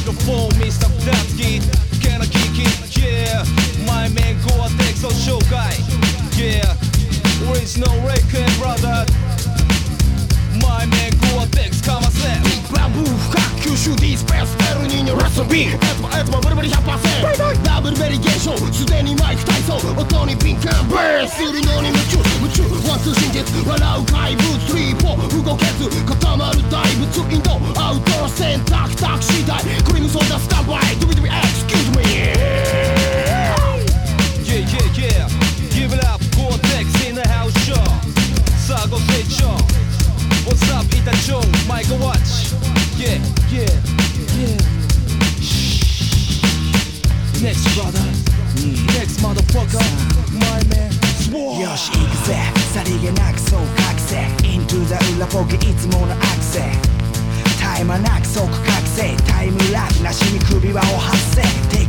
microphone, Mr. Ptatsky. Can I kick it? Yeah. My man Gore-Tex を紹介 Yeah. Original Record brother. My man Gore-Tex かませバブー深く吸収ディスペースエルニーニョラストビーエツマブリブリ 100% ダブルベリゲーションすでにマイク体操音に敏感ブースするのに夢中ワンツー真実笑う怪物3-4動けず固まる大仏インドアウトロ選択タクシー代クリームソーダスタンバイ Do it excuse me Yeah, yeah, yeah. Give it up, Gore-Tex in the house show. さあご清聴 What's up, イタチョウマイクワッチ Yeah, yeah, yeah. Next brother, next motherfucker. My man, swore. よし行くぜさりげなくそう覚醒 Into the 裏ポケいつものアクセタイマーなく即覚醒タイムラグなしに首輪を発生